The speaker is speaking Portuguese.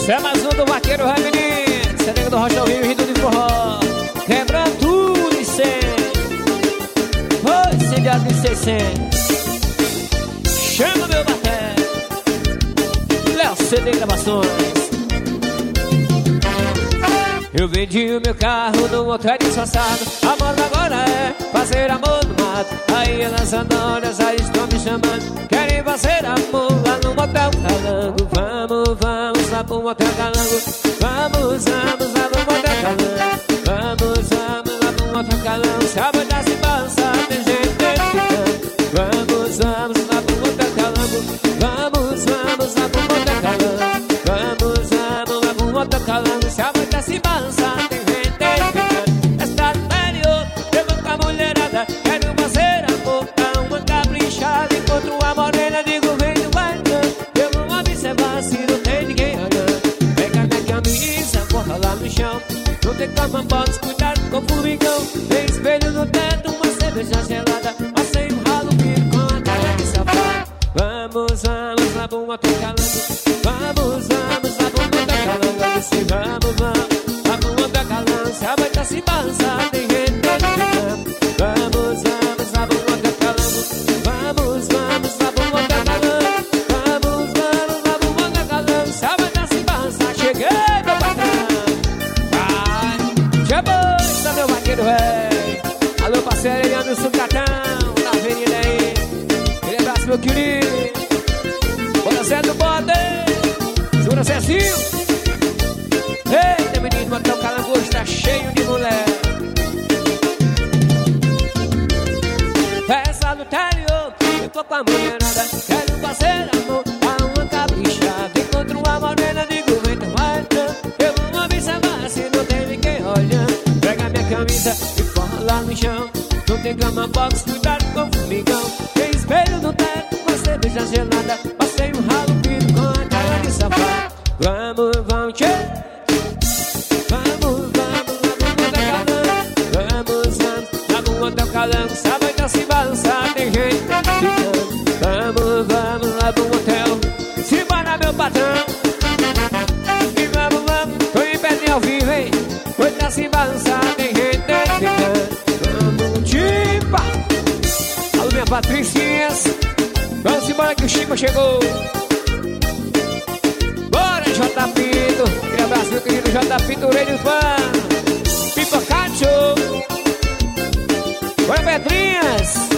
Cê é mais um do Vaqueiro Raimundo, cê é nego do Rocha ao Rio, rindo de forró, quebrando tudo e sem. Oi, incendiado de 600. Chama meu baté, Léo CD Gravações. Eu vendi o meu carro no motel disfarçado. A moda agora é fazer amor no mato. Aí elas andoras aí estão me chamando. Querem fazer amor lá no motel Calango. Vamos, vamos lá pro motel Calango. Vamos, vamos lá pro motel Calango. Vamos, vamos lá pro motel Calango. Se a boita se balançar, tem gente ficando. Vamos, vamos lá pro motel Calango. Vamos, vamos lá pro motel Calango. Vamos, vamos lá pro motel Calango. Se a boita se balançar, tem gente ficando. Esta superior, eu vou com a mulherada. Quero fazer amor, dá uma caprichada. Encontro a morena, digo vem do bailão. Eu vou observar se não tem ninguém olhando. Pega minha camisa, borra lá no chão. Não tem cama, podes cuidar com o formigão. Tem espelho no teto, uma cerveja gelada. Passei um ralo vivo com a cara de safado. Vamos, vamos lá pro motel Calango. Vamos, vamos lá pro motel Calango. Se vamos, vamos lá pro motel Calango. Se a boita se balançar, tem gente ficando. Vamos, vamos lá pro motel Calango. Vamos, vamos lá pro motel Calango. Vamos, vamos lá pro motel Calango. Se a boita se balançar, cheguei, meu patrão. Vai, chegou, tá meu vaqueiro velho. Alô, parceiro, ele anda no Sucatão, na avenida aí. Aquele abraço, meu querido. Bora, Zé do Bode. Segura, Cezinho. Eita, menino, motel Calango está cheio de mulher. Festa do interior, eu tô com a mulherada. Quero fazer amor, dá uma caprichada. Encontro uma morena, digo vem tomar tanto. Eu vou observar se não tem ninguém olhando. Pega minha camisa e forra lá no chão. Não tem cama, box, cuidado com o formigão. Tem espelho no teto, uma cerveja gelada. Passei um ralo vivo com a cara de safado. Vamos, vamos, tchê. Vamos, vamos lá pro motel Calango. Vamos, vamos lá pro motel Calango. Se a boita se balançar, tem gente ficando. Vamos, vamos lá pro motel. Se bora, meu patrão. E vamos, vamos, tô em pé ao vivo, hein. Boita se balançar, tem gente ficando. Vamos, tipa. Alô, minha Patricinhas. Vamos embora que o Chico chegou. Bora, J. Pinto. Aquele abraço, meu querido J. Pinto, rei do fã. Pipocado. Bora, Pedrinhas.